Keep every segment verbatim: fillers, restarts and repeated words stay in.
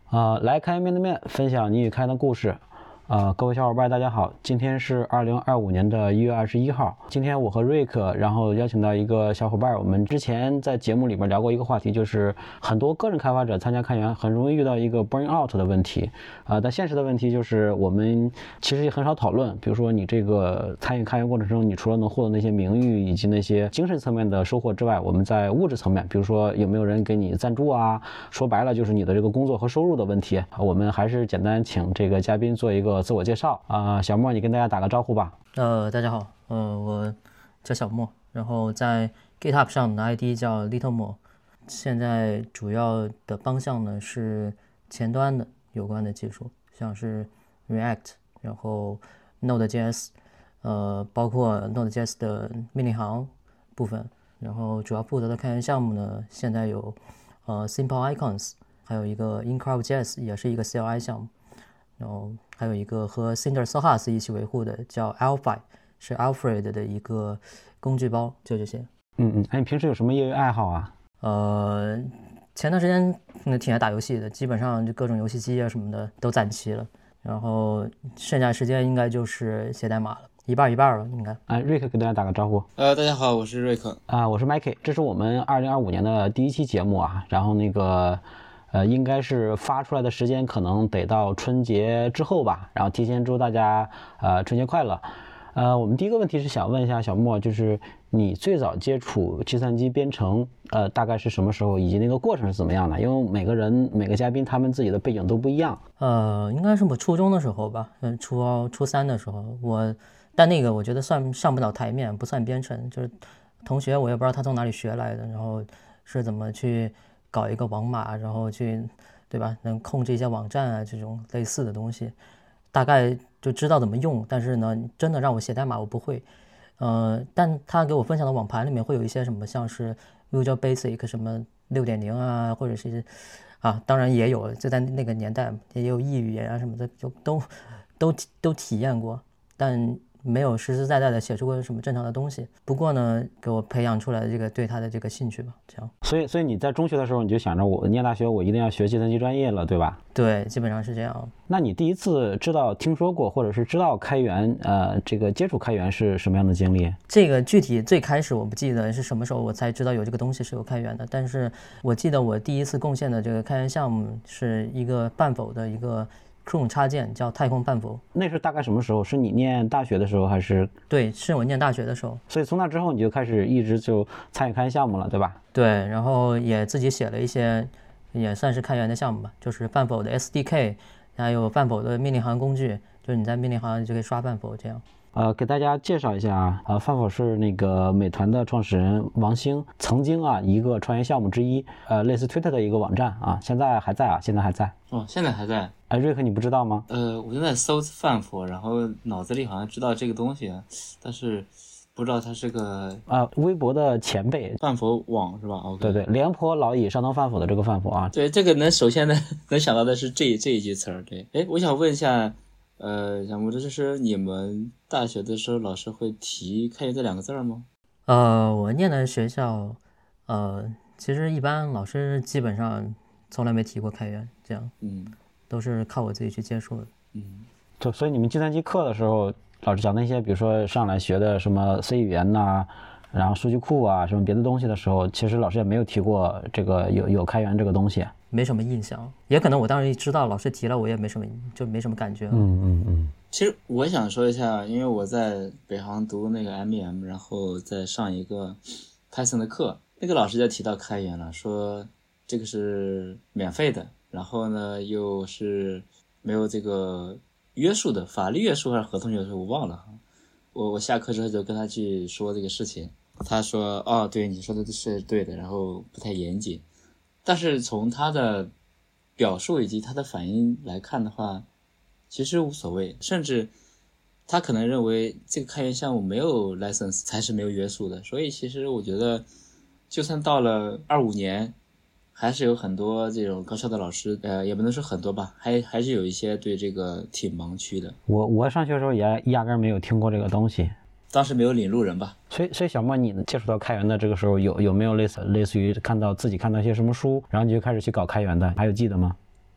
啊、呃，来开源面对面分享你与开源的故事。呃，各位小伙伴大家好，今天是二零二五年的一月二十一号。今天我和瑞克，然后邀请到一个小伙伴，我们之前在节目里面聊过一个话题，就是很多个人开发者参加开源很容易遇到一个 burn out 的问题。呃，但现实的问题就是我们其实也很少讨论，比如说你这个参与开源过程中，你除了能获得那些名誉以及那些精神层面的收获之外，我们在物质层面，比如说有没有人给你赞助啊，说白了就是你的这个工作和收入的问题。我们还是简单请这个嘉宾做一个自我介绍啊、呃，小莫，你跟大家打个招呼吧。 呃，大家好，呃，我叫小莫，然后在 GitHub 上的 I D 叫 Little Mo， 现在主要的方向呢是前端的有关的技术，像是 React， 然后 Node.js， 呃，包括 Node.js 的命令行部分，然后主要负责的开源项目呢，现在有呃 Simple Icons， 还有一个 IncRoute.js 也是一个 C L I 项目。然后还有一个和 Cinder Sohas 一起维护的叫 Alpha， 是 Alfred 的一个工具包，就这些。 嗯嗯，哎，你平时有什么业余爱好啊？ 呃，前段时间挺爱打游戏的，基本上就各种游戏机啊什么的都攒齐了，然后剩下时间应该就是写代码了，一半一半吧，应该。 哎，瑞克给大家打个招呼。 呃，大家好，我是瑞克。 啊，我是 Mikey， 这是我们二零二五年的第一期节目啊，然后那个。呃，应该是发出来的时间可能得到春节之后吧，然后提前祝大家呃春节快乐。呃，我们第一个问题是想问一下小莫，就是你最早接触计算机编程，呃，大概是什么时候，以及那个过程是怎么样的？因为每个人每个嘉宾他们自己的背景都不一样。 呃，应该是我初中的时候吧，嗯，初初三的时候，我但那个我觉得算上不了台面，不算编程，就是同学我也不知道他从哪里学来的，然后是怎么去。搞一个网码，然后去，对吧？能控制一些网站啊，这种类似的东西，大概就知道怎么用。但是呢，真的让我写代码，我不会。呃，但他给我分享的网盘里面会有一些什么，像是 Visual Basic 什么 六点零 啊，或者是啊，当然也有，就在那个年代也有异语言啊什么的，就都都都体验过，但没有实实在在的写出过什么正常的东西。不过呢，给我培养出来的这个对他的这个兴趣吧，这样。 所以，所以你在中学的时候你就想着我念大学我一定要学计算机专业了，对吧？ 对，基本上是这样。 那你第一次知道、听说过或者是知道开源，呃，这个接触开源是什么样的经历？ 这个具体最开始我不记得是什么时候我才知道有这个东西是有开源的，但是我记得我第一次贡献的这个开源项目是一个半否的一个。Chrome 插件叫太空半否。 那是大概什么时候？是你念大学的时候还是？ 对，是我念大学的时候。 所以从那之后你就开始一直就参与开源项目了，对吧？ 对，然后也自己写了一些也算是开源的项目吧，就是半否的 S D K， 还有半否的命令行工具，就是你在命令行就可以刷半否这样。 呃，给大家介绍一下啊，呃，饭否是那个美团的创始人王兴曾经啊一个创业项目之一，呃，类似 Twitter 的一个网站啊，现在还在啊，现在还在。 哦，现在还在。 哎，瑞克你不知道吗？ 呃，我正在搜饭否，然后脑子里好像知道这个东西，但是不知道它是个啊、呃，微博的前辈。 饭否网是吧？ OK。 对对，廉颇老矣，尚当饭否的这个饭否啊。 对，这个能首先能能想到的是这这一句词儿。对，哎，我想问一下。呃，小木，这就是你们大学的时候老师会提开源这两个字吗？ 呃，我念的学校，呃，其实一般老师基本上从来没提过开源，这样， 嗯， 都是靠我自己去接触的， 嗯， 就所以你们计算机课的时候，老师讲那些，比如说上来学的什么 C 语言呐、啊，然后数据库啊，什么别的东西的时候，其实老师也没有提过这个有有开源这个东西。 没什么印象，也可能我当时知道老师提了，我也没什么就没什么感觉。 嗯嗯嗯。 其实我想说一下，因为我在北航读那个 M E M， 然后在上一个 Python 的课，那个老师就提到开源了，说这个是免费的，然后呢又是没有这个约束的，法律约束还是合同约束我忘了。我我下课之后就跟他去说这个事情，他说哦对，你说的是对的，然后不太严谨。但是从他的表述以及他的反应来看的话，其实无所谓，甚至他可能认为这个开源项目没有 license 才是没有约束的。所以其实我觉得就算到了二五年，还是有很多这种高校的老师，呃，也不能说很多吧，还还是有一些对这个挺盲区的。 我我上学的时候也压根没有听过这个东西。 当时没有领路人吧。 所以所以小莫，你接触到开源的这个时候有有没有类似类似于看到自己看到一些什么书，然后你就开始去搞开源的，还有记得吗？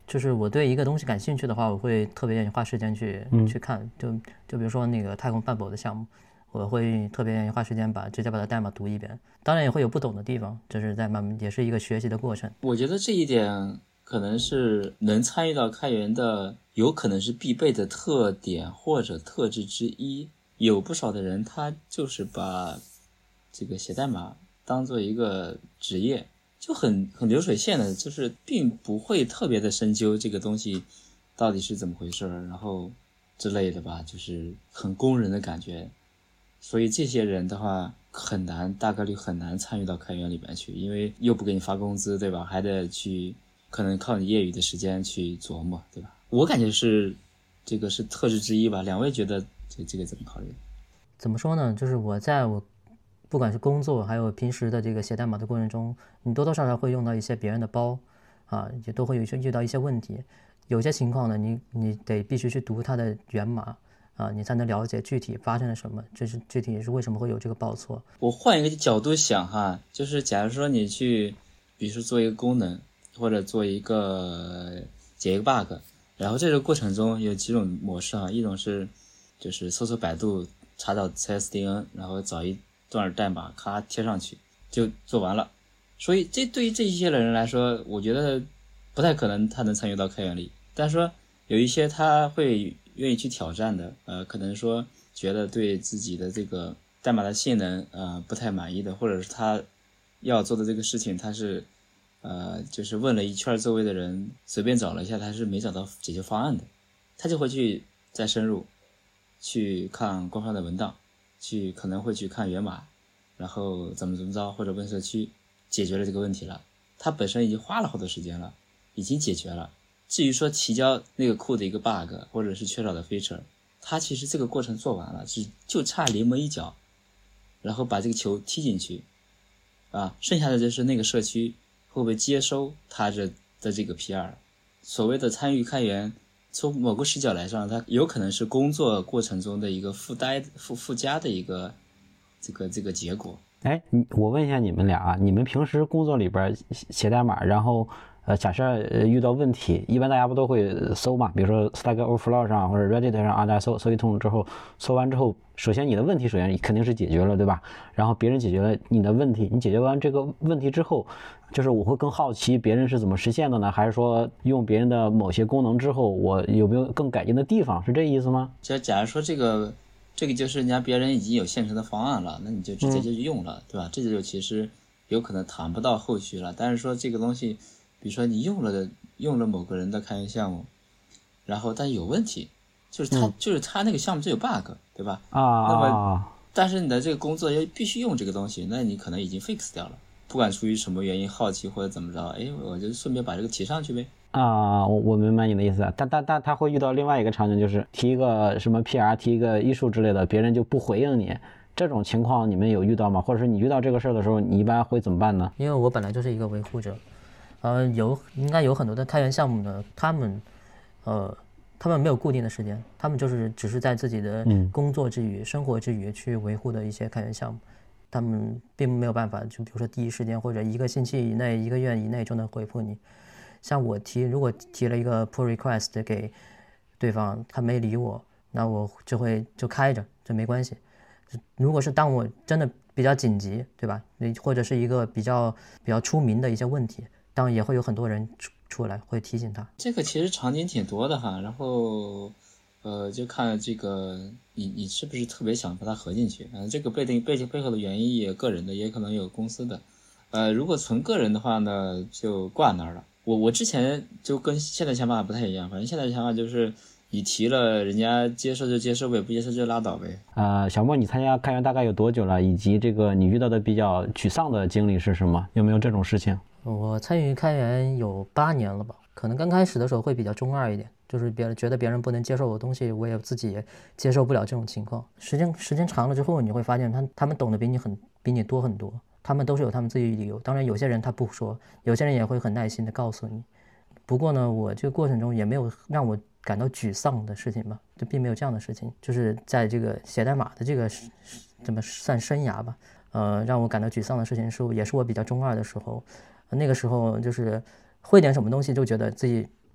就是我对一个东西感兴趣的话，我会特别愿意花时间去、 嗯、 去看。就就比如说那个太空饭博的项目，我会特别愿意花时间把直接把它代码读一遍。当然也会有不懂的地方，这是在慢慢也是一个学习的过程。 我觉得这一点可能是能参与到开源的，有可能是必备的特点或者特质之一。有不少的人他就是把这个写代码当做一个职业。就很很流水线的，就是并不会特别的深究这个东西到底是怎么回事，然后之类的吧，就是很工人的感觉。所以这些人的话很难，大概率很难参与到开源里边去，因为又不给你发工资，对吧？还得去可能靠你业余的时间去琢磨，对吧？我感觉是这个是特质之一吧。两位觉得这这个怎么考虑？ 怎么说呢？就是我在我不管是工作还有平时的这个写代码的过程中，你多多少少会用到一些别人的包啊，也都会有遇到一些问题。有些情况呢，你你得必须去读它的源码啊，你才能了解具体发生了什么，这是具体是为什么会有这个报错。 我换一个角度想哈，就是假如说你去比如说做一个功能或者做一个解一个 bug， 然后这个过程中有几种模式啊，一种是就是搜索百度查找 C S D N， 然后找一段代码咔贴上去就做完了。所以这对于这些人来说，我觉得不太可能他能参与到开源里。但是说有一些他会愿意去挑战的，呃，可能说觉得对自己的这个代码的性能呃不太满意的，或者是他要做的这个事情他是呃就是问了一圈周围的人，随便找了一下他是没找到解决方案的，他就会去再深入去看官方的文档，去可能会去看源码，然后怎么怎么着，或者问社区解决了这个问题了，他本身已经花了好多时间了，已经解决了。至于说提交那个库的一个 bug 或者是缺少的 feature， 他其实这个过程做完了，只就差临门一脚，然后把这个球踢进去啊，剩下的就是那个社区会不会接收他这的这个 P R。 所谓的参与开源，从某个视角来上，它有可能是工作过程中的一个附带附附加的一个这个这个结果。 哎，我问一下你们俩啊，你们平时工作里边写代码，然后呃，假设呃遇到问题，一般大家不都会搜嘛？比如说 Stack Overflow 上或者 Reddit 上啊，大家搜搜一通之后，搜完之后，首先你的问题首先肯定是解决了，对吧？然后别人解决了你的问题，你解决完这个问题之后，就是我会更好奇别人是怎么实现的呢？还是说用别人的某些功能之后，我有没有更改进的地方？是这意思吗？ 就假如说这个这个就是人家别人已经有现成的方案了，那你就直接就用了，嗯、对吧？这就其实有可能谈不到后续了。但是说这个东西，比如说你用了的用了某个人的开源项目，然后但有问题，就是他、嗯、就是他那个项目就有 bug， 对吧？ 啊， 那么但是你的这个工作要必须用这个东西，那你可能已经 fix 掉了。不管出于什么原因，好奇或者怎么着，哎，我就顺便把这个提上去呗。 啊，我我明白你的意思，但但但他会遇到另外一个场景，就是提一个什么 P R， 提一个艺术之类的，别人就不回应你，这种情况你们有遇到吗？或者是你遇到这个事儿的时候，你一般会怎么办呢？ 因为我本来就是一个维护者，呃，有应该有很多的开源项目呢，他们，呃，他们没有固定的时间，他们就是只是在自己的工作之余、嗯、生活之余去维护的一些开源项目。他们并没有办法，就比如说第一时间或者一个星期以内、一个月以内就能回复你。像我提，如果提了一个 pull request 给对方，他没理我，那我就会就开着，这没关系。如果是当我真的比较紧急，对吧？或者是一个比较比较出名的一些问题，当然也会有很多人出出来会提醒他。 这个其实场景挺多的哈，然后。呃，就看这个你你是不是特别想把它合进去？嗯、呃，这个背定背背后的原因也个人的，也可能有公司的。呃，如果纯个人的话呢，就挂那儿了。我我之前就跟现在想法不太一样，反正现在的想法就是你提了，人家接受就接受呗，不接受就拉倒呗。 呃，小莫，你参加开源大概有多久了？以及这个你遇到的比较沮丧的经历是什么？有没有这种事情？ 我参与开源有八年了吧，可能刚开始的时候会比较中二一点。就是别人觉得别人不能接受我的东西，我也自己也接受不了这种情况。时间时间长了之后，你会发现他他们懂得比你很比你多很多，他们都是有他们自己的理由。当然，有些人他不说，有些人也会很耐心的告诉你。不过呢，我这个过程中也没有让我感到沮丧的事情吧，就并没有这样的事情。就是在这个写代码的这个怎么算生涯吧，呃，让我感到沮丧的事情是也是我比较中二的时候，那个时候就是会点什么东西就觉得自己。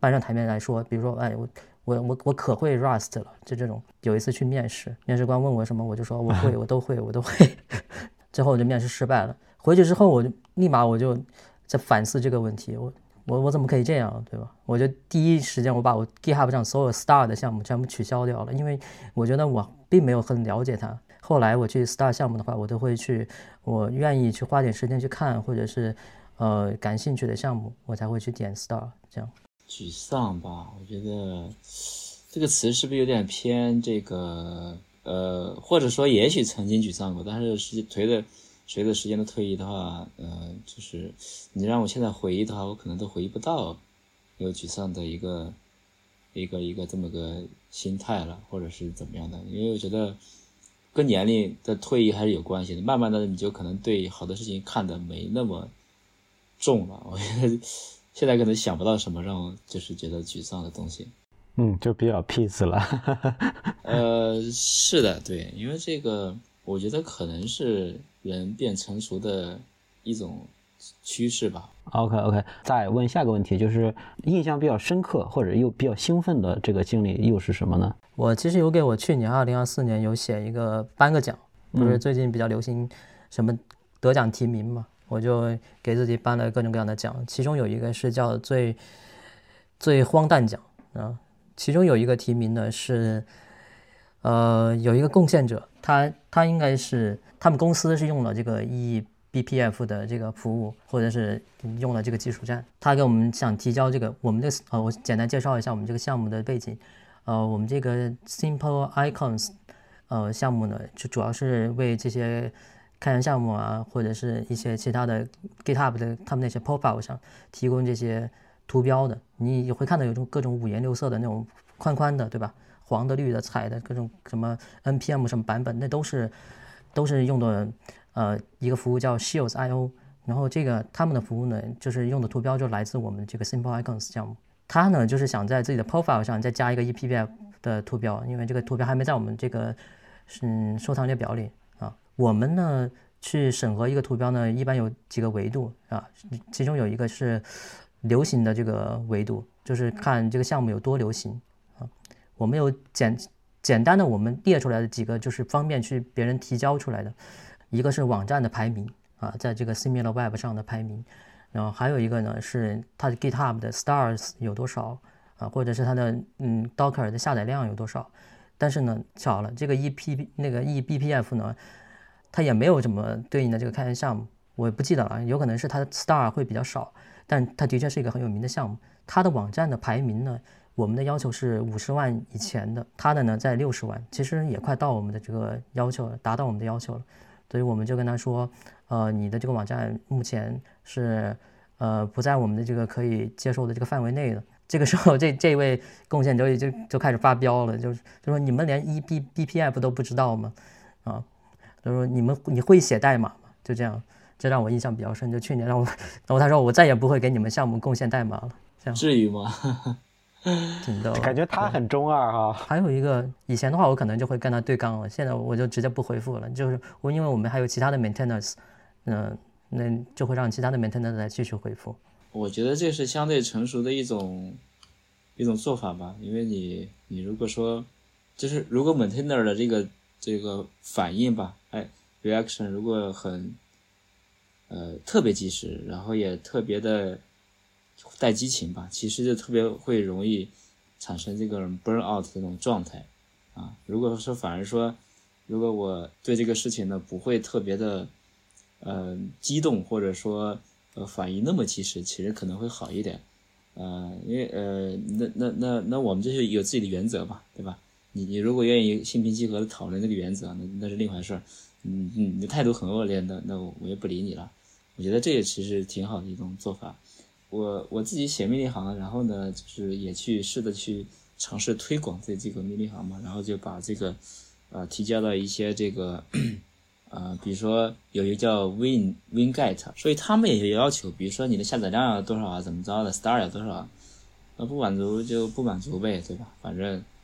搬上台面来说，比如说，哎，我我我我可会 Rust 了，就这种。有一次去面试，面试官问我什么，我就说我会，我都会，我都会。最后我就面试失败了。回去之后，我就立马我就在反思这个问题，我我我怎么可以这样，对吧？我就第一时间我把我 GitHub 上所有 Star 的项目全部取消掉了，因为我觉得我并没有很了解它。后来我去 Star 项目的话，我都会去，我愿意去花点时间去看，或者是呃感兴趣的项目，我才会去点 Star 这样。 沮丧吧，我觉得这个词是不是有点偏这个呃，或者说也许曾经沮丧过，但是实际随着随着时间的推移的话，呃，就是你让我现在回忆的话，我可能都回忆不到有沮丧的一个一个一个这么个心态了，或者是怎么样的，因为我觉得跟年龄的推移还是有关系的，慢慢的你就可能对好多事情看得没那么重了，我觉得现在可能想不到什么让我就是觉得沮丧的东西。 嗯，就比较 peace 了。 呃，是的，对，因为这个我觉得可能是人变成熟的一种趋势吧。 OK OK， 再问下个问题，就是印象比较深刻或者又比较兴奋的这个经历又是什么呢？ 我其实有给我去年二零二四年有写一个颁个奖，不是最近比较流行什么得奖提名嘛，我就给自己颁了各种各样的奖，其中有一个是叫最最荒诞奖啊，其中有一个提名呢是，呃，有一个贡献者，他他应该是他们公司是用了这个 E B P F 的这个服务，或者是用了这个技术站，他给我们想提交这个我们的呃，我简单介绍一下我们这个项目的背景，呃，我们这个 Simple Icons 呃项目呢，就主要是为这些开源项目啊，或者是一些其他的 GitHub 的他们那些 profile 上提供这些图标的，你会看到有种各种五颜六色的那种宽宽的，对吧？黄的、绿的、彩的，各种什么 N P M 什么版本，那都是都是用的呃一个服务叫 Shields dot I O， 然后这个他们的服务呢，就是用的图标就来自我们这个 Simple Icons 项目。他呢就是想在自己的 profile 上再加一个 E P P F 的图标，因为这个图标还没在我们这个嗯收藏列表里啊。我们呢去审核一个图标呢，一般有几个维度啊，其中有一个是流行的这个维度，就是看这个项目有多流行啊。我们有简简单的我们列出来的几个，就是方便去别人提交出来的，一个是网站的排名啊，在这个 SimilarWeb 上的排名，然后还有一个呢是它的 GitHub 的 stars 有多少啊，或者是它的嗯 Docker 的下载量有多少。但是呢，巧了，这个 E P 那个 E B P F 呢，它也没有什么对应的这个开源项目，我也不记得了，有可能是它的 star 会比较少，但它的确是一个很有名的项目。它的网站的排名呢，我们的要求是五十万以前的，它的呢在六十万，其实也快到我们的这个要求了，达到我们的要求了。所以我们就跟他说，呃，你的这个网站目前是呃不在我们的这个可以接受的这个范围内的。这个时候，这这位贡献者就就开始发飙了，就是就说你们连 E B B P F 都不知道吗？啊，就说你们你会写代码吗？就这样，这让我印象比较深。就去年让我，然后他说我再也不会给你们项目贡献代码了。这样至于吗？ 挺逗， 感觉他很中二哈。 还有一个，以前的话我可能就会跟他对刚了，现在我就直接不回复了，就是我因为我们还有其他的 maintainers， 嗯、呃，那就会让其他的 maintainers 来继续回复。 我觉得这是相对成熟的一种一种做法吧，因为你你如果说就是如果 maintainer 的这个这个反应吧，哎 reaction 如果很呃特别及时，然后也特别的带激情吧，其实就特别会容易产生这个 burn out 的这种状态啊。如果说反而说如果我对这个事情呢不会特别的呃激动，或者说呃，反应那么及时，其实可能会好一点，呃，因为呃，那那那那我们就是有自己的原则嘛，对吧？你你如果愿意心平气和的讨论这个原则，那那是另一回事儿。嗯嗯，你的态度很恶劣，那那我我也不理你了。我觉得这也其实挺好的一种做法。我我自己写命令行，然后呢，就是也去试着去尝试推广这这个命令行嘛，然后就把这个呃提交了一些这个。呃，比如说有一个叫 Win WinGet， 所以他们也有要求，比如说你的下载量要多少啊，怎么着的 ，Star 要多少，那不满足就不满足呗，对吧？反正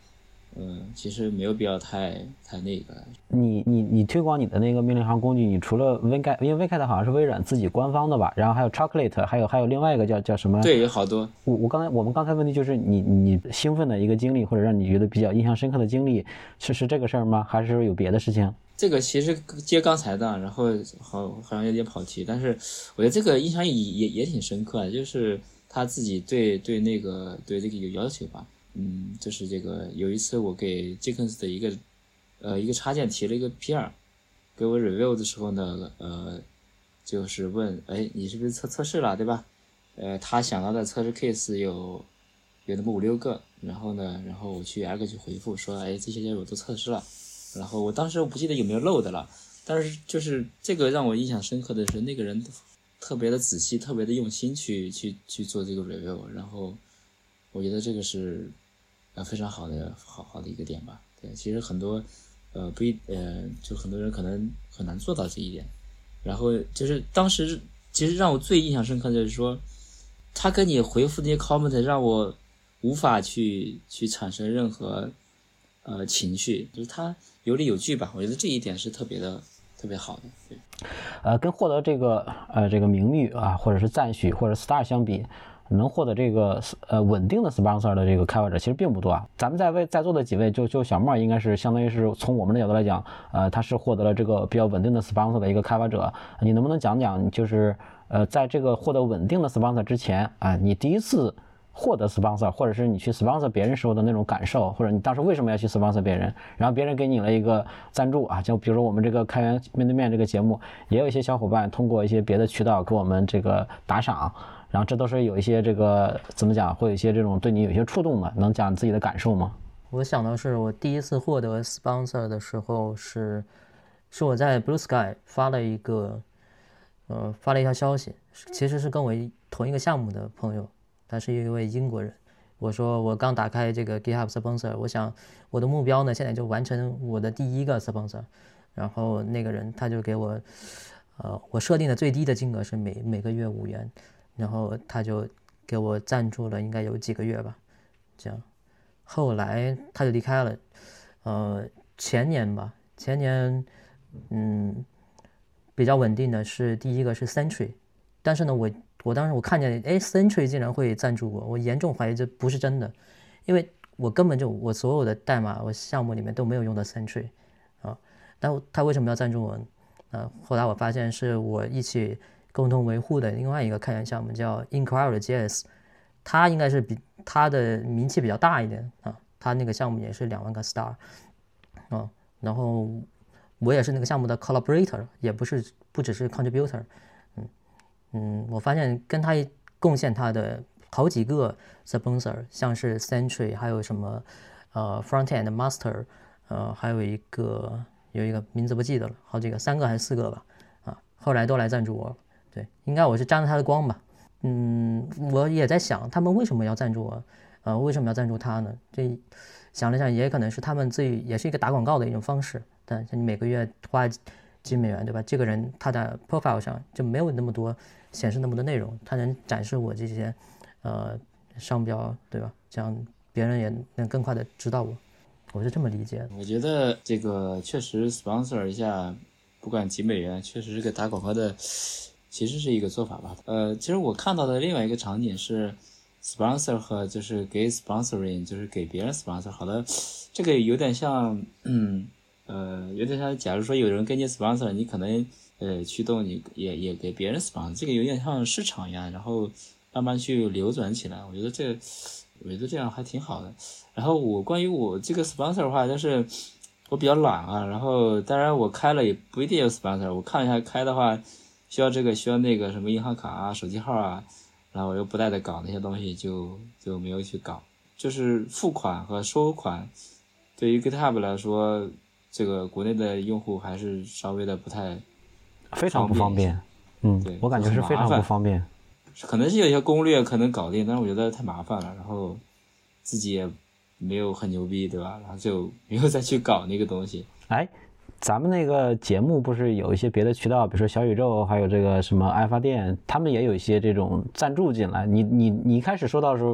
嗯，其实没有必要太太那个。 你你你推广你的那个命令行工具，你除了 Wincat， 因为 Wincat 好像是微软自己官方的吧，然后还有 Chocolate， 还有还有另外一个叫叫什么？ 对，有好多。 我我刚才我们刚才问题就是你你兴奋的一个经历，或者让你觉得比较印象深刻的经历，是是这个事儿吗？还是有别的事情？ 这个其实接刚才的，然后好好像有点跑题，但是我觉得这个印象也也也挺深刻的，就是他自己对对那个对这个有要求吧。嗯，就是这个有一次我给 Jenkins 的一个呃一个插件提了一个 P 二，给我 review 的时候呢，呃，就是问，哎，你是不是测测试了，对吧？呃，他想到的测试 case 有有那么五六个，然后呢，然后我去挨个去回复说，哎，这些我都测试了，然后我当时我不记得有没有漏的了，但是就是这个让我印象深刻的是那个人特别的仔细，特别的用心去去去做这个 review， 然后我觉得这个是呃非常好的好好的一个点吧。对，其实很多呃不一呃就很多人可能很难做到这一点，然后就是当时其实让我最印象深刻的就是说，他跟你回复那些 comment 让我无法去去产生任何呃情绪，就是他有理有据吧，我觉得这一点是特别的特别好的。对， 呃，跟获得这个呃这个名誉啊，或者是赞许或者 star 相比，能获得这个呃稳定的 sponsor 的这个开发者其实并不多啊。咱们在位在座的几位，就就小莫应该是相当于是从我们的角度来讲，呃，他是获得了这个比较稳定的 sponsor 的一个开发者。你能不能讲讲，就是呃在这个获得稳定的 sponsor 之前啊，你第一次获得 sponsor， 或者是你去 sponsor 别人时候的那种感受，或者你当时为什么要去 sponsor 别人，然后别人给你了一个赞助啊，就比如说我们这个开源面对面这个节目，也有一些小伙伴通过一些别的渠道给我们这个打赏，然后这都是有一些这个怎么讲，会有一些这种对你有一些触动的，能讲自己的感受吗？ 我想的是，我第一次获得 sponsor 的时候是，是我在 Blue Sky 发了一个，呃，发了一条消息，其实是跟我同一个项目的朋友。他是一位英国人，我说我刚打开这个 GitHub sponsor， 我想我的目标呢现在就完成我的第一个 sponsor， 然后那个人他就给我，呃，我设定的最低的金额是每每个月五元，然后他就给我赞助了应该有几个月吧，这样，后来他就离开了，呃，前年吧，前年，嗯，比较稳定的是第一个是 Sentry， 但是呢我。我当时我看见，哎 ，Sentry 竟然会赞助我，我严重怀疑这不是真的，因为我根本就我所有的代码，我项目里面都没有用到 Sentry， 啊，但他为什么要赞助我呢？啊，后来我发现是我一起共同维护的另外一个开源项目叫 Inquiry.js， 他应该是比他的名气比较大一点啊，他那个项目也是两万个 star， 啊，然后我也是那个项目的 collaborator， 也不是不只是 contributor。嗯，我发现跟他贡献他的好几个 sponsor， 像是 Sentry， 还有什么呃 Frontend Master， 呃，还有一个有一个名字不记得了，好几个，三个还是四个吧，啊，后来都来赞助我了。对，应该我是沾了他的光吧。嗯，我也在想他们为什么要赞助我，呃，为什么要赞助他呢？这想了想，也可能是他们自己也是一个打广告的一种方式。但你每个月花几美元，对吧？这个人他的 profile 上就没有那么多。显示那么多内容，它能展示我这些，呃，商标，对吧？这样别人也能更快的知道我，我是这么理解的。 我觉得这个确实 sponsor 一下，不管几美元，确实是个打广告的，其实是一个做法吧。呃，其实我看到的另外一个场景是 sponsor 和就是给 sponsoring， 就是给别人 sponsor， 好的，这个有点像，嗯，呃，有点像，假如说有人给你 sponsor， 你可能。呃，驱动你也也给别人 sponsor， 这个有点像市场一样，然后慢慢去流转起来。我觉得这，我觉得这样还挺好的。然后我关于我这个 sponsor 的话，就是我比较懒啊，然后当然我开了也不一定有 sponsor， 我看一下开的话，需要这个需要那个什么银行卡啊、手机号啊，然后我又不带的搞那些东西就，就就没有去搞。就是付款和收款，对于 GitHub 来说，这个国内的用户还是稍微的不太。 非常不方便，嗯，我感觉是非常不方便。 可能是有些攻略可能搞定，但是我觉得太麻烦了，然后自己也没有很牛逼，对吧？然后就没有再去搞那个东西。 哎，咱们那个节目不是有一些别的渠道，比如说小宇宙，还有这个什么爱发电，他们也有一些这种赞助进来。你你你一开始说到的时候，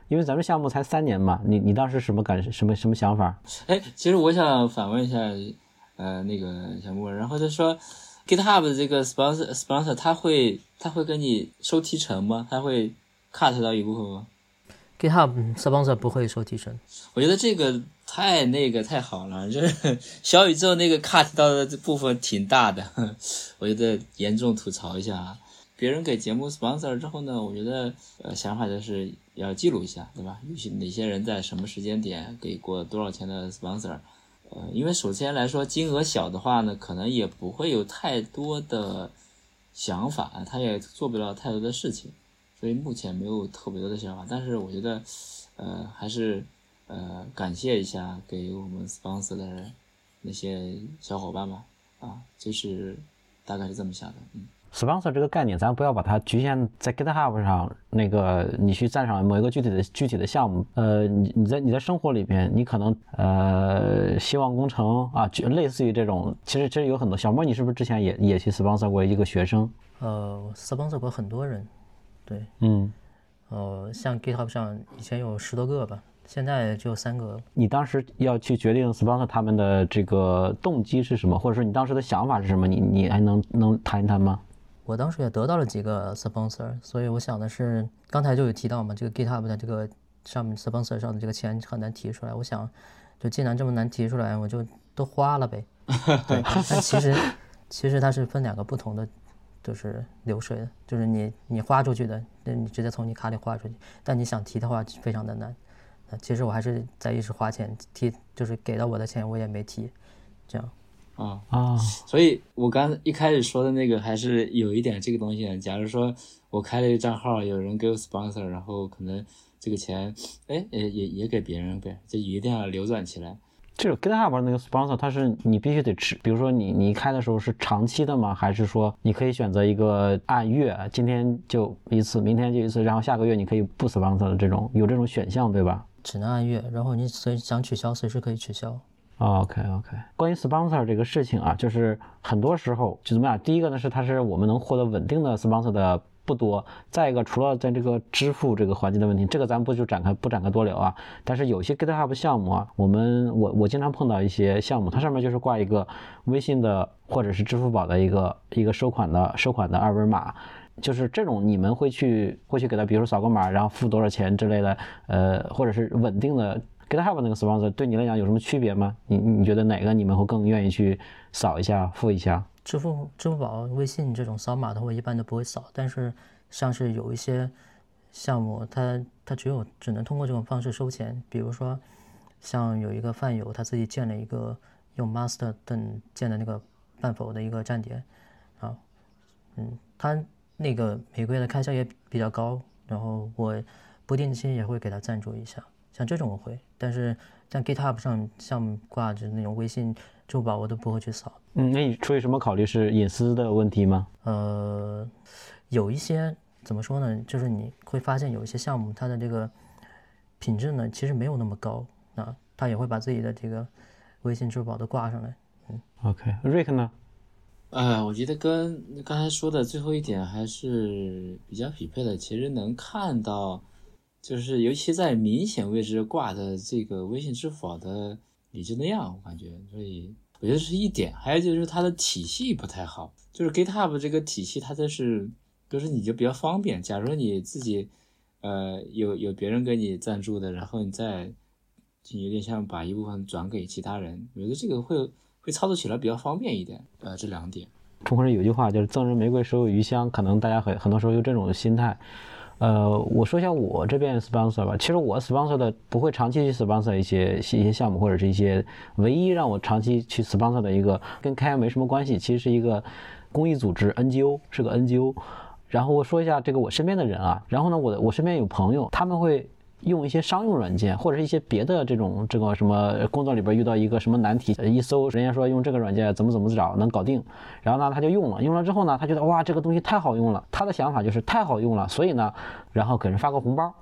因为咱们项目才三年嘛，你你当时什么感什么什么想法？ 哎，其实我想反问一下，呃，那个小木，然后就说 GitHub 的这个 sponsor sponsor 他会他会跟你收提成吗？他会 cut 到一部分吗？ GitHub sponsor 不会收提成。 我觉得这个太那个太好了，就是小宇宙那个 cut 到的部分挺大的，我觉得严重吐槽一下啊。别人给节目 sponsor 之后呢，我觉得呃想法就是要记录一下，对吧？有些哪些人在什么时间点给过多少钱的 sponsor， 呃，因为首先来说金额小的话呢，可能也不会有太多的想法，他也做不了太多的事情，所以目前没有特别多的想法。但是我觉得，呃，还是呃感谢一下给我们 sponsor 的那些小伙伴吧，啊，就是大概是这么想的，嗯。 sponsor 这个概念，咱不要把它局限在 GitHub 上，那个你去赞赏某一个具体的具体的项目，呃，你你在你在生活里边，你可能呃希望工程啊，类似于这种，其实其实有很多。小莫，你是不是之前也也去 sponsor 过一个学生？ 呃 ，sponsor 过很多人，对， 嗯， 呃，像 GitHub 上以前有十多个吧，现在只有三个。 你当时要去决定 sponsor 他们的这个动机是什么，或者说你当时的想法是什么？你你还能能谈一谈吗？ 我当时也得到了几个 sponsor， 所以我想的是，刚才就有提到嘛，这个 GitHub 的这个上面 sponsor 上的这个钱很难提出来。我想，就既然这么难提出来，我就都花了呗。对，但其实其实它是分两个不同的，就是流水的，就是你你花出去的，你直接从你卡里花出去，但你想提的话非常的难。其实我还是在一直花钱提，就是给到我的钱我也没提，这样。 啊啊， 所以我刚一开始说的那个还是有一点这个东西的。假如说我开了一个账号，有人给我 sponsor， 然后可能这个钱，哎，也也也给别人呗，就一定要流转起来。 这个 GitHub 那个 sponsor， 它是你必须得吃，比如说你你开的时候是长期的吗？还是说你可以选择一个按月，今天就一次，明天就一次，然后下个月你可以不 sponsor 的这种，有这种选项对吧？ 只能按月，然后你随想取消随时可以取消。 OK OK， 关于 sponsor 这个事情啊，就是很多时候就怎么样？第一个呢是它是我们能获得稳定的 sponsor 的不多，再一个除了在这个支付这个环节的问题，这个咱们不就展开不展开多聊啊。但是有些 GitHub 项目啊，我们我我经常碰到一些项目，它上面就是挂一个微信的或者是支付宝的一个一个收款的收款的二维码。就是这种你们会去会去给他，比如说扫个码，然后付多少钱之类的，呃，或者是稳定的。GitHub 那个 sponsor 对你来讲有什么区别吗？你你觉得哪个你们会更愿意去扫一下付一下？ 支付支付宝、微信这种扫码的话，一般都不会扫。但是像是有一些项目，它它只有只能通过这种方式收钱。比如说，像有一个饭友他自己建了一个用 Mastodon 建的那个饭否的一个站点啊，嗯，他那个每个月的开销也比较高，然后我不定期也会给他赞助一下。像这种我会，但是像 GitHub 上项目挂着那种微信、支付宝，我都不会去扫。 嗯，那你出于什么考虑？是隐私的问题吗？ 呃，有一些怎么说呢？就是你会发现有一些项目，它的这个品质呢，其实没有那么高啊，他也会把自己的这个微信、支付宝都挂上来。嗯 ，OK，Rick 呢？ 呃，我觉得跟刚才说的最后一点还是比较匹配的。其实能看到。就是尤其在明显位置挂的这个微信支付宝的理智那样，我感觉，所以我觉得是一点。还有就是它的体系不太好，就是 GitHub 这个体系它就是，就是你就比较方便。假如你自己呃有有别人给你赞助的，然后你再就有点像把一部分转给其他人，我觉得这个会会操作起来比较方便一点。呃，这两点。 中国人有句话就是赠人玫瑰手有余香，可能大家很很多时候有这种心态。呃，我说一下我这边 sponsor 吧。其实我 sponsor 的不会长期去 sponsor 一些一些项目，或者是一些唯一让我长期去 sponsor 的一个跟开源没什么关系，其实是一个公益组织 N G O， 是个 N G O。然后我说一下这个我身边的人啊，然后呢，我的我身边有朋友，他们会用一些商用软件，或者是一些别的这种这个什么工作里边遇到一个什么难题，一搜人家说用这个软件怎么怎么找能搞定，然后呢他就用了，用了之后呢，他觉得哇这个东西太好用了，他的想法就是太好用了，所以呢，然后给人发个红包，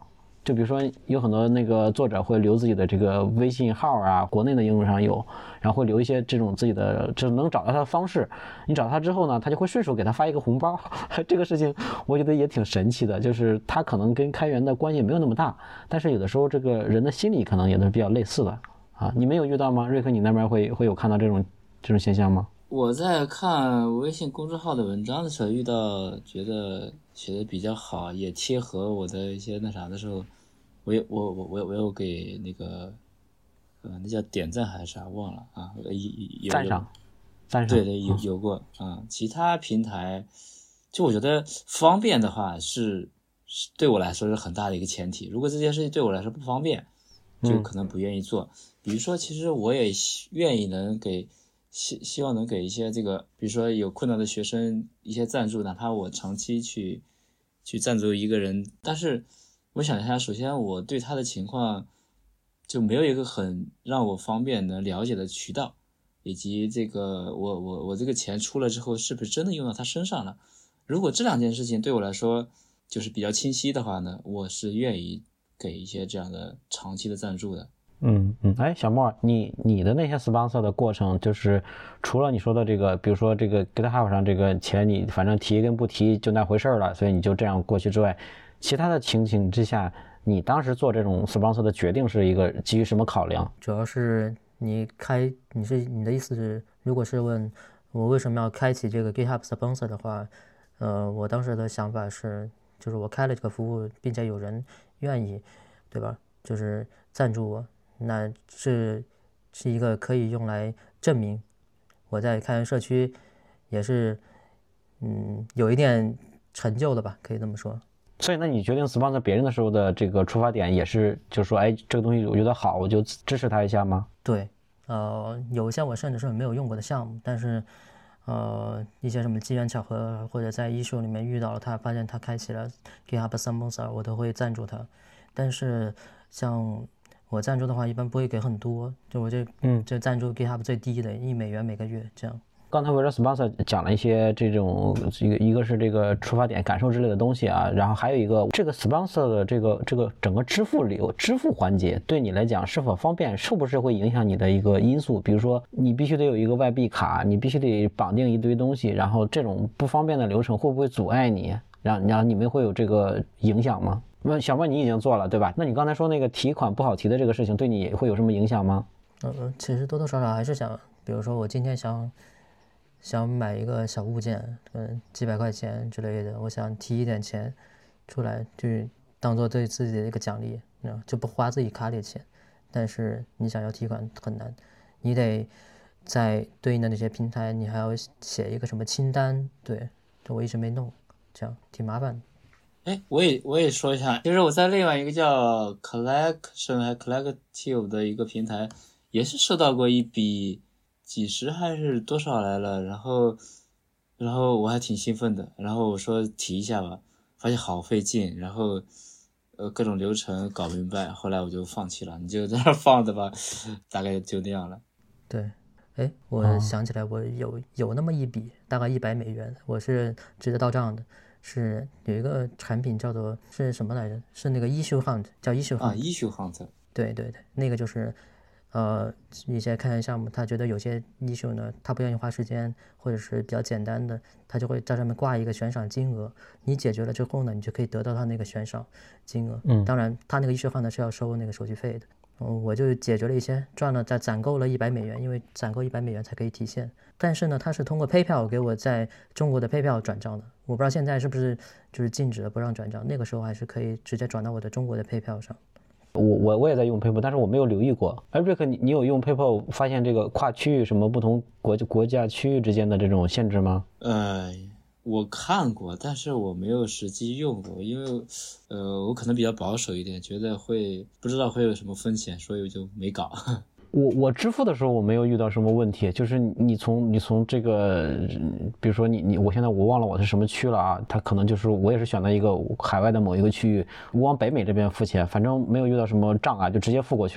就比如说有很多那个作者会留自己的这个微信号啊，国内的应用上有，然后会留一些这种自己的，就能找到他的方式。你找他之后呢，他就会顺手给他发一个红包。这个事情我觉得也挺神奇的，就是他可能跟开源的关系没有那么大，但是有的时候这个人的心理可能也都是比较类似的啊。你们有遇到吗？瑞克，你那边会会有看到这种这种现象吗？ 我在看微信公众号的文章的时候，遇到觉得写的比较好，也贴合我的一些那啥的时候，我也我我我我有给那个呃那叫点赞还是啥忘了啊，有赞赏，赞赏， 对对有有过啊、嗯。其他平台就我觉得方便的话是是对我来说是很大的一个前提，如果这件事情对我来说不方便，就可能不愿意做。嗯、比如说，其实我也愿意能给。希希望能给一些这个，比如说有困难的学生一些赞助，哪怕我长期去去赞助一个人，但是我想一下，首先我对他的情况就没有一个很让我方便能了解的渠道，以及这个我我我这个钱出了之后是不是真的用到他身上了。如果这两件事情对我来说就是比较清晰的话呢，我是愿意给一些这样的长期的赞助的。 嗯嗯，哎，小莫，你你的那些 sponsor 的过程，就是除了你说的这个，比如说这个 GitHub 上这个钱，你反正提跟不提就那回事了，所以你就这样过去之外，其他的情形之下，你当时做这种 sponsor 的决定是一个基于什么考量？ 主要是你开，你是你的意思是，如果是问我为什么要开启这个 GitHub sponsor 的话，呃，我当时的想法是，就是我开了这个服务，并且有人愿意，对吧？就是赞助我。那是是一个可以用来证明我在开源社区也是嗯有一点成就的吧，可以这么说。 所以那你决定 sponsor 别人的时候的这个出发点也是就是说，哎，这个东西我觉得好，我就支持他一下吗？ 对，呃，有一些我甚至是没有用过的项目，但是呃一些什么机缘巧合或者在issue里面遇到了他，发现他开启了 GitHub sponsor， 我都会赞助他。但是像我赞助的话，一般不会给很多，就我这嗯，就赞助 GitHub 最低的一美元每个月这样。 刚才围绕 sponsor 讲了一些这种一个一个是这个出发点、感受之类的东西啊，然后还有一个这个 sponsor 的这个这个整个支付流、支付环节对你来讲是否方便，是不是会影响你的一个因素？比如说你必须得有一个外币卡，你必须得绑定一堆东西，然后这种不方便的流程会不会阻碍你？让然后你们会有这个影响吗？那小莫你已经做了对吧？那你刚才说那个提款不好提的这个事情对你会有什么影响吗？ 嗯嗯，其实多多少少还是想，比如说我今天想想买一个小物件，嗯，几百块钱之类的，我想提一点钱出来，就当做对自己的一个奖励，就不花自己卡里钱。但是你想要提款很难，你得在对应的那些平台，你还要写一个什么清单，对，这我一直没弄，这样挺麻烦的。 哎，我也我也说一下，其实我在另外一个叫 Collection 还 Collective 的一个平台，也是收到过一笔几十还是多少来了，然后然后我还挺兴奋的，然后我说提一下吧，发现好费劲，然后呃各种流程搞明白，后来我就放弃了，你就在那儿放着吧，大概就那样了。 对，哎，我想起来，我有有那么一笔，大概一百美元，我是直接到账的。是有一个产品叫做是什么来着？是那个 Issue Hunt， 叫 Issue Hunt 啊 ，Issue Hunt。 对对对，那个就是呃一些开源项目，他觉得有些 issue 呢，他不愿意花时间，或者是比较简单的，他就会在上面挂一个悬赏金额。你解决了之后呢，你就可以得到他那个悬赏金额。嗯，当然他那个 Issue Hunt 是要收那个手续费的。嗯，我就解决了一些，赚了再攒够了一百美元，因为攒够一百美元才可以提现。但是呢，它是通过 PayPal 给我在中国的 PayPal 转账的，我不知道现在是不是就是禁止了不让转账，那个时候还是可以直接转到我的中国的 PayPal 上。 我我我也在用 PayPal， 但是我没有留意过。哎，瑞克，你你有用 PayPal 发现这个跨区域什么不同国国家区域之间的这种限制吗？ 呃，我看过，但是我没有实际用过，因为呃我可能比较保守一点，觉得会不知道会有什么风险，所以我就没搞。 我我支付的时候我没有遇到什么问题，就是你从你从这个，比如说你你我现在我忘了我是什么区了啊，它可能就是我也是选了一个海外的某一个区域，我往北美这边付钱，反正没有遇到什么障碍，就直接付过去了。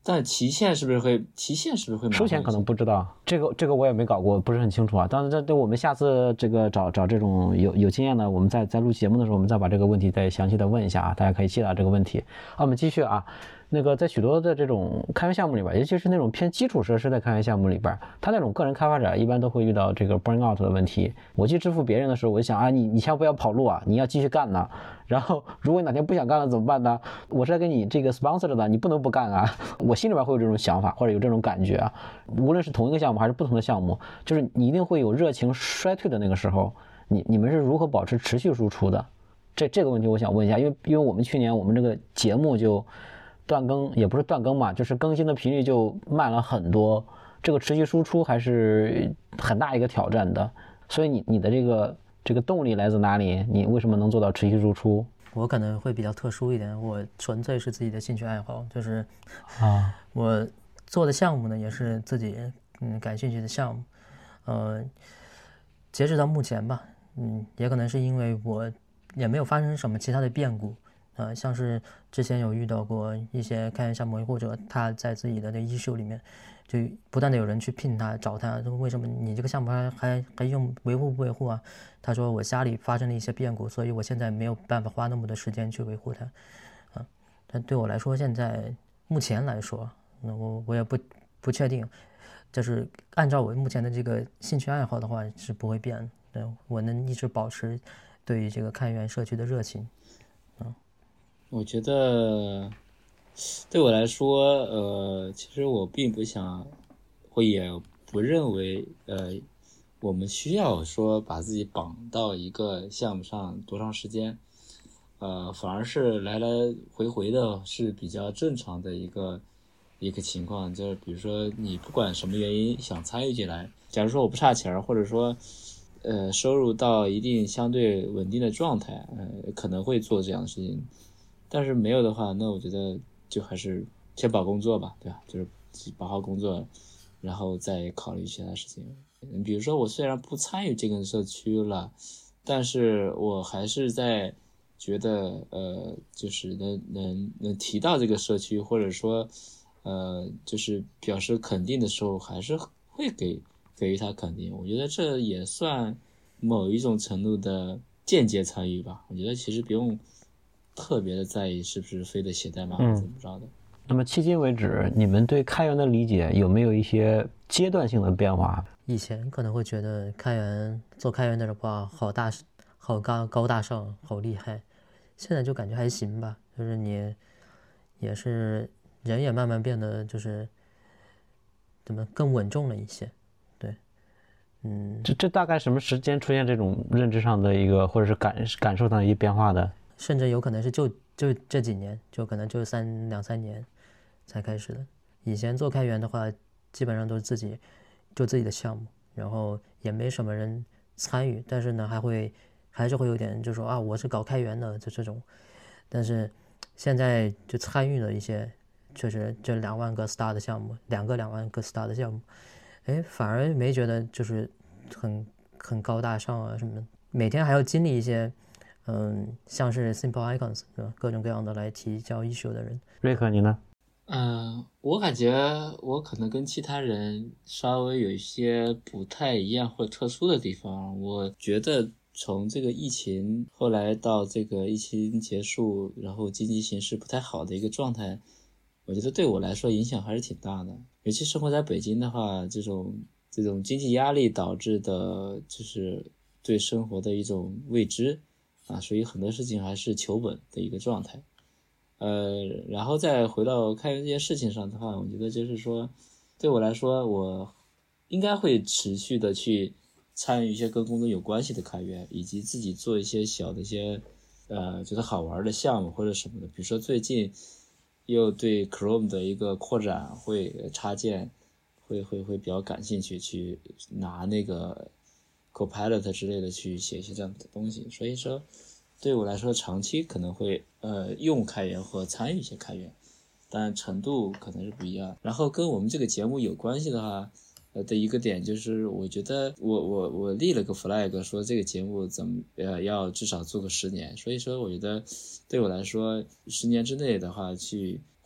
但提现是不是会提现是不是会收钱可能不知道，这个这个我也没搞过，不是很清楚啊。当然这对我们下次这个找找这种有有经验的，我们在在录节目的时候，我们再把这个问题再详细的问一下啊，大家可以记到这个问题。啊，我们继续啊。那个在许多的这种开源项目里边，尤其是那种偏基础设施的开源项目里边，他那种个人开发者一般都会遇到这个 burn out 的问题。我去支付别人的时候，我就想啊，你你千万不要跑路啊，你要继续干呢。然后如果你哪天不想干了怎么办呢？我是在给你这个 sponsor 的，你不能不干啊。我心里边会有这种想法或者有这种感觉啊。无论是同一个项目还是不同的项目，就是你一定会有热情衰退的那个时候。你你们是如何保持持续输出的？这这个问题我想问一下，因为因为我们去年我们这个节目就断更，也不是断更嘛，就是更新的频率就慢了很多，这个持续输出还是很大一个挑战的。所以你你的这个这个动力来自哪里？你为什么能做到持续输出？ 我可能会比较特殊一点，我纯粹是自己的兴趣爱好，就是啊， 我做的项目呢也是自己嗯感兴趣的项目，呃，截止到目前吧，嗯，也可能是因为我也没有发生什么其他的变故。呃，像是之前有遇到过一些开源项目，或者他在自己的这 issue 里面，就不断的有人去聘他，找他说为什么你这个项目还还还用维护不维护啊？他说我家里发生了一些变故，所以我现在没有办法花那么多时间去维护它。啊，但对我来说，现在目前来说，那我我也不不确定，就是按照我目前的这个兴趣爱好的话是不会变的，我能一直保持对于这个开源社区的热情。 我觉得对我来说，呃，其实我并不想，我也不认为，呃，我们需要说把自己绑到一个项目上多长时间，呃，反而是来来回回的是比较正常的一个一个情况。就是比如说你不管什么原因想参与进来，假如说我不差钱，或者说呃收入到一定相对稳定的状态，呃，可能会做这样的事情。但是没有的话，那我觉得就还是先保工作吧，对吧？就是保好工作，然后再考虑其他事情。比如说我虽然不参与这个社区了，但是我还是在觉得呃，就是能能能提到这个社区，或者说呃，就是表示肯定的时候，还是会给给予他肯定。我觉得这也算某一种程度的间接参与吧。我觉得其实不用特别的在意是不是非得写代码或者怎么着的。 嗯，那么迄今为止，你们对开源的理解有没有一些阶段性的变化？ 以前可能会觉得开源做开源的话好大好高高大上好厉害，现在就感觉还行吧，就是你也是人也慢慢变得就是怎么更稳重了一些。对，嗯， 这这大概什么时间出现这种认知上的一个或者是感感受上的一些变化的？ 甚至有可能是就就这几年，就可能就三两三年才开始的。以前做开源的话，基本上都是自己就自己的项目，然后也没什么人参与，但是呢，还会还是会有点就说啊，我是搞开源的，就这种。但是现在就参与了一些，确实这两万个 star 的项目，两个两万个 star 的项目，哎，反而没觉得就是很很高大上啊什么的。每天还要经历一些。嗯，像是 simple icons 是吧？各种各样的来提交 issue 的人。 瑞克，你呢？ 嗯、呃，我感觉我可能跟其他人稍微有一些不太一样或者特殊的地方。我觉得从这个疫情后来到这个疫情结束，然后经济形势不太好的一个状态，我觉得对我来说影响还是挺大的。尤其生活在北京的话，这种这种经济压力导致的，就是对生活的一种未知。啊，所以很多事情还是求稳的一个状态，呃，然后再回到开源这件事情上的话，我觉得就是说，对我来说，我应该会持续的去参与一些跟工作有关系的开源，以及自己做一些小的一些呃觉得好玩的项目或者什么的。比如说最近又对 Chrome 的一个扩展会插件会会会比较感兴趣，去拿那个Copilot 之类的去写一些这样的东西，所以说对我来说长期可能会呃用开源和参与一些开源，但程度可能是不一样。然后跟我们这个节目有关系的话，呃的一个点就是我觉得我我我立了个 flag 说这个节目怎么呃要至少做个十年，所以说我觉得对我来说十年之内的话去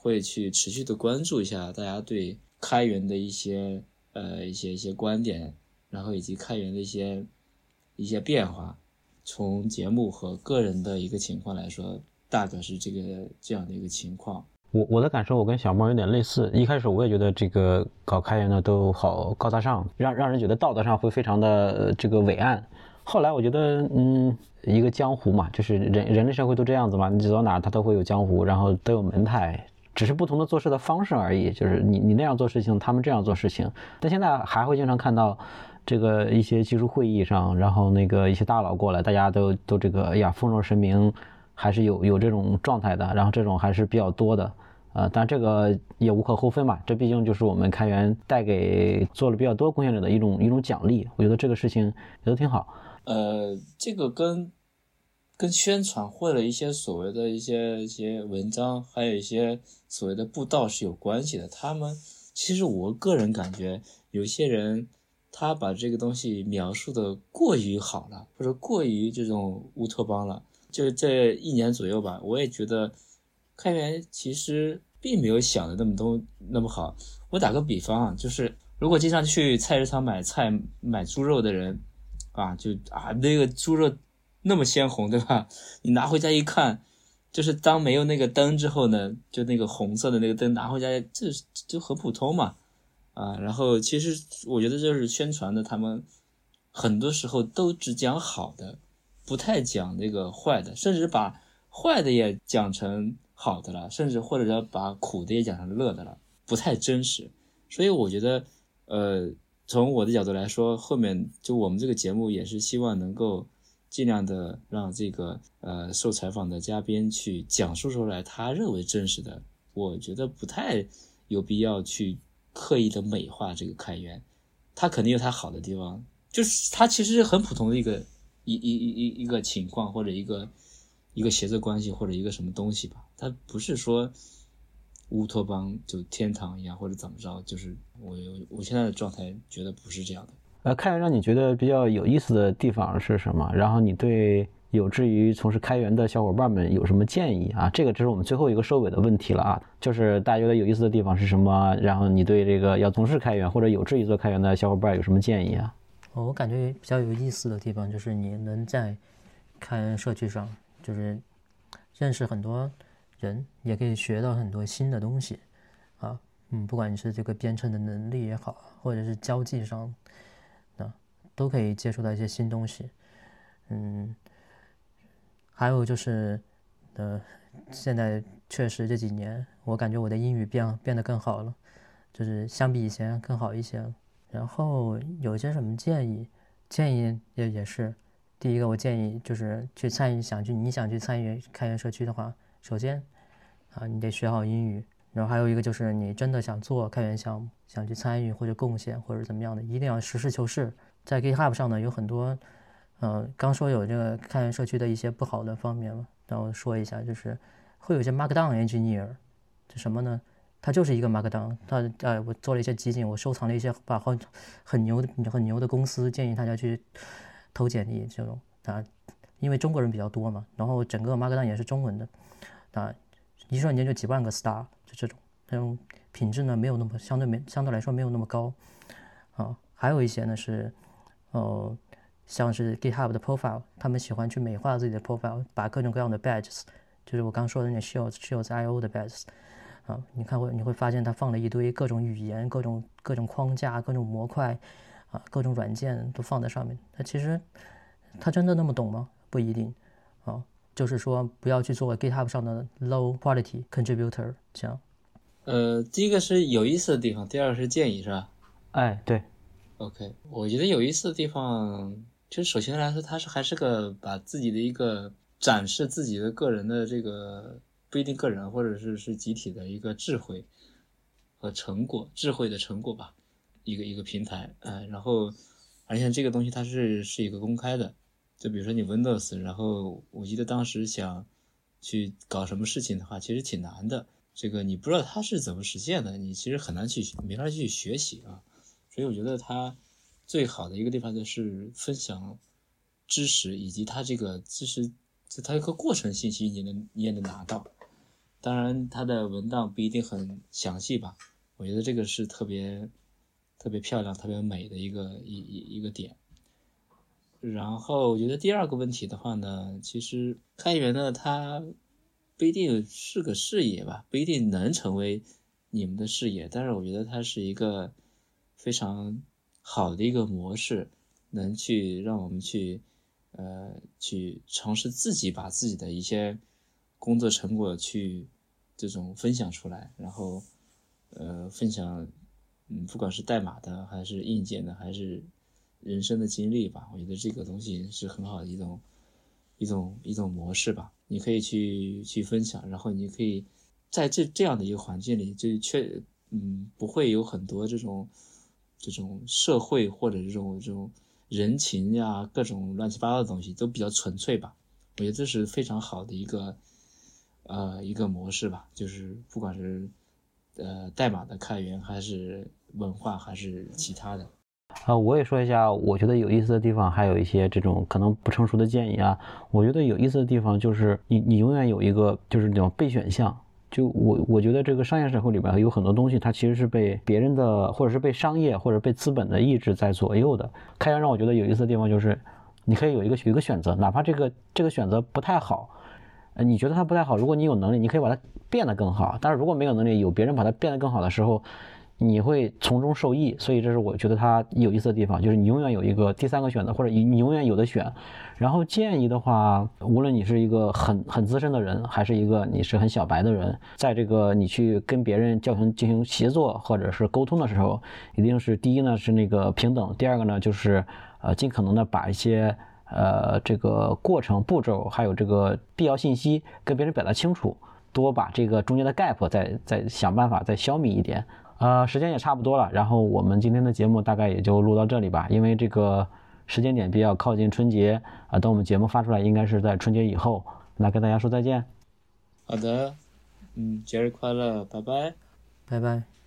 会去持续的关注一下大家对开源的一些呃一些一些观点，然后以及开源的一些一些变化。从节目和个人的一个情况来说，大概是这个这样的一个情况。 我我的感受，我跟小猫有点类似。一开始我也觉得这个搞开源的都好高大上，让让人觉得道德上会非常的、呃、这个伟岸。后来我觉得，嗯，一个江湖嘛，就是人人类社会都这样子嘛，你走到哪它都会有江湖，然后都有门派，只是不同的做事的方式而已。就是你你那样做事情，他们这样做事情。但现在还会经常看到，这个一些技术会议上，然后那个一些大佬过来，大家都都这个，哎呀，奉若神明。还是有有这种状态的，然后这种还是比较多的，呃，但这个也无可厚非嘛，这毕竟就是我们开源带给做了比较多贡献者的一种一种奖励，我觉得这个事情也都挺好。 呃，这个跟跟宣传或者一些所谓的一些一些文章，还有一些所谓的布道是有关系的。他们其实我个人感觉，有些人他把这个东西描述的过于好了，或者过于这种乌托邦了。就这一年左右吧，我也觉得开源其实并没有想的那么多那么好。我打个比方啊，就是如果经常去菜市场买菜买猪肉的人啊，就啊那个猪肉那么鲜红，对吧？你拿回家一看，就是当没有那个灯之后呢，就那个红色的那个灯拿回家，这就很普通嘛啊。然后其实我觉得就是宣传的，他们很多时候都只讲好的。不太讲那个坏的，甚至把坏的也讲成好的了，甚至或者说把苦的也讲成乐的了，不太真实。所以我觉得，呃，从我的角度来说，后面就我们这个节目也是希望能够尽量的让这个呃受采访的嘉宾去讲述出来他认为真实的。我觉得不太有必要去刻意的美化这个开源，它肯定有它好的地方，就是它其实是很普通的一个。一一一一个情况或者一个一个协作关系或者一个什么东西吧，它不是说乌托邦就天堂一样或者怎么着，就是我我现在的状态觉得不是这样的。 呃，开源让你觉得比较有意思的地方是什么？然后你对有志于从事开源的小伙伴们有什么建议啊？这个只是我们最后一个收尾的问题了啊，就是大家觉得有意思的地方是什么？然后你对这个要从事开源或者有志于做开源的小伙伴有什么建议啊？ 我感觉比较有意思的地方就是你能在开源社区上就是认识很多人，也可以学到很多新的东西啊，嗯，不管你是这个编程的能力也好，或者是交际上啊，都可以接触到一些新东西。嗯，还有就是呃，现在确实这几年我感觉我的英语变变得更好了，就是相比以前更好一些了。然后有一些什么建议？建议也也是，第一个我建议就是去参与，想去你想去参与开源社区的话，首先啊你得学好英语，然后还有一个就是你真的想做开源项目，想去参与或者贡献或者怎么样的，一定要实事求是。在 GitHub 上呢有很多，呃，刚说有这个开源社区的一些不好的方面嘛，然后说一下，就是会有一些 Markdown engineer， 这什么呢？它就是一个 Markdown， 它呃，我做了一些集锦，我收藏了一些把很很牛的很牛的公司，建议大家去投简历这种啊，因为中国人比较多嘛，然后整个 Markdown 也是中文的啊，一瞬间就几万个 star， 就这种，这种品质呢没有那么相对没相对来说没有那么高啊，还有一些呢是呃像是 GitHub 的 profile， 他们喜欢去美化自己的 profile， 把各种各样的 badges， 就是我刚说的那 shields shields I O 的 badges。啊，你看会你会发现它放了一堆各种语言、各种各种框架、各种模块，啊，各种软件都放在上面。它其实它真的那么懂吗？不一定。啊，就是说不要去做 GitHub 上的 low quality contributor 这样。 呃，第一个是有意思的地方，第二个是建议，是吧？ 哎，对。 OK，我觉得有意思的地方，就首先来说，它是还是个把自己的一个展示自己的个人的这个。不一定个人或者是是集体的一个智慧和成果，智慧的成果吧，一个一个平台，呃，然后而且这个东西它是是一个公开的，就比如说你 Windows， 然后我记得当时想去搞什么事情的话，其实挺难的，这个你不知道它是怎么实现的，你其实很难去没法去学习啊，所以我觉得它最好的一个地方就是分享知识，以及它这个知识，它一个过程信息你能你也能拿到。 当然它的文档不一定很详细吧，我觉得这个是特别特别漂亮特别美的一个一一一个点。然后我觉得第二个问题的话呢，其实开源呢它不一定是个事业吧，不一定能成为你们的事业，但是我觉得它是一个非常好的一个模式，能去让我们去呃去尝试自己把自己的一些工作成果去这种分享出来，然后呃分享嗯不管是代码的还是硬件的还是人生的经历吧，我觉得这个东西是很好的一种一种一种模式吧，你可以去去分享，然后你可以在这这样的一个环境里，就确嗯不会有很多这种这种社会或者这种这种人情呀各种乱七八糟的东西都比较纯粹吧，我觉得这是非常好的一个呃一个模式吧，就是不管是呃代码的开源还是文化还是其他的。 呃，我也说一下，我觉得有意思的地方，还有一些这种可能不成熟的建议啊。我觉得有意思的地方就是你，你永远有一个就是那种备选项。就我我觉得这个商业社会里边有很多东西，它其实是被别人的，或者是被商业或者被资本的意志在左右的。开源让我觉得有意思的地方就是，你可以有一个有一个选择，哪怕这个这个选择不太好，呃，你觉得它不太好，如果你有能力，你可以把它变得更好。但是如果没有能力，有别人把它变得更好的时候，你会从中受益，所以这是我觉得它有意思的地方，就是你永远有一个第三个选择，或者你永远有的选。然后建议的话，无论你是一个很很资深的人，还是一个你是很小白的人，在这个你去跟别人进行进行协作或者是沟通的时候，一定是第一呢是那个平等，第二个呢就是呃尽可能的把一些呃这个过程步骤还有这个必要信息跟别人表达清楚，多把这个中间的 gap 再再想办法再消弭一点。呃，时间也差不多了，然后我们今天的节目大概也就录到这里吧，因为这个时间点比较靠近春节啊、呃，等我们节目发出来应该是在春节以后，那跟大家说再见。 好的，嗯，节日快乐，拜拜， 拜拜。